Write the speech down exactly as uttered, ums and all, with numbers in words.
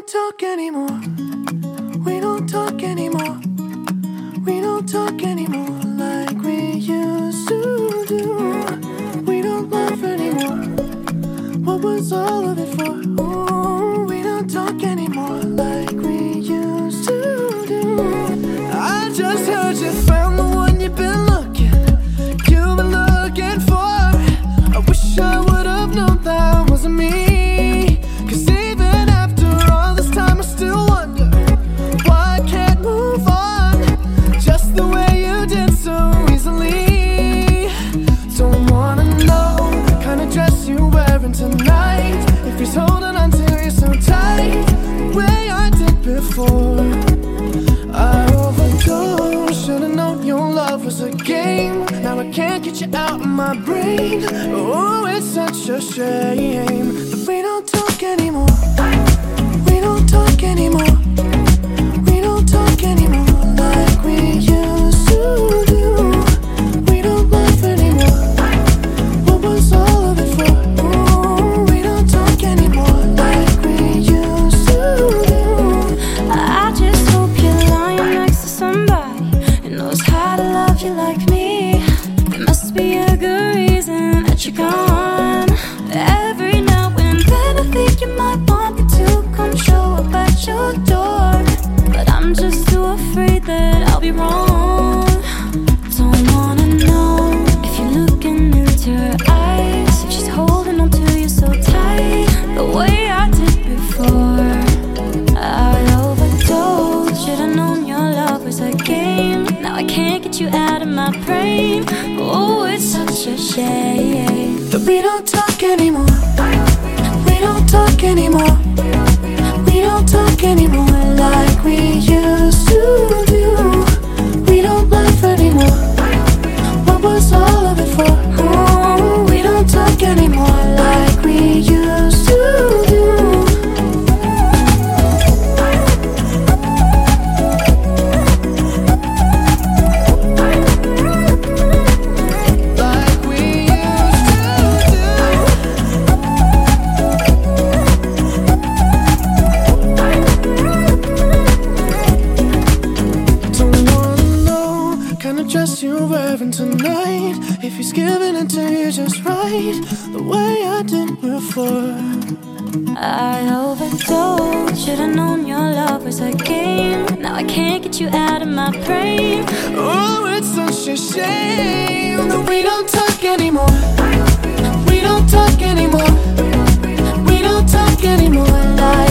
don't talk anymore. We don't talk anymore. We don't talk anymore like we used to do. We don't laugh anymore. What was all of it for? Ooh, we don't talk anymore like we used to do. I just heard you found the one you've been looking, you've been looking for. I wish I would have known that wasn't me. Cause even after all this time I still wonder why I can't move on just the way you did so easily. Don't wanna know the kind of dress you're wearing tonight, if he's holding on to you so tight the way I did before. I overdosed, should've known your love was a game. Now I can't get you out of my brain. Oh, it's such a shame that we don't talk anymore. We don't talk anymore. We don't talk anymore like we used to do. We don't laugh anymore. What was all of it for? Ooh, we don't talk anymore like we used to do. I just hope you're lying next to somebody who knows how to love you like me. There must be a good reason that you're gone. Every now and then I think you might want me to come show up at your door, but I'm just too afraid that I'll be wrong. Don't wanna know if you're looking into her eyes, if she's holding on to you so tight the way I did before. I overdosed, should've known your love was a game. Now I can't get you out of my brain. Oh, it's such a shame that we don't talk anymore. We don't talk anymore. We don't talk anymore like we used to do. We don't laugh anymore. What was all of it for? Ooh, we don't talk anymore like we used to do. Dress you're wearing tonight, if he's giving it to you just right the way I did before. I overdosed, should've known your love was a game. Now I can't get you out of my brain. Oh, it's such a shame that we don't talk anymore. We don't talk anymore. We don't talk anymore like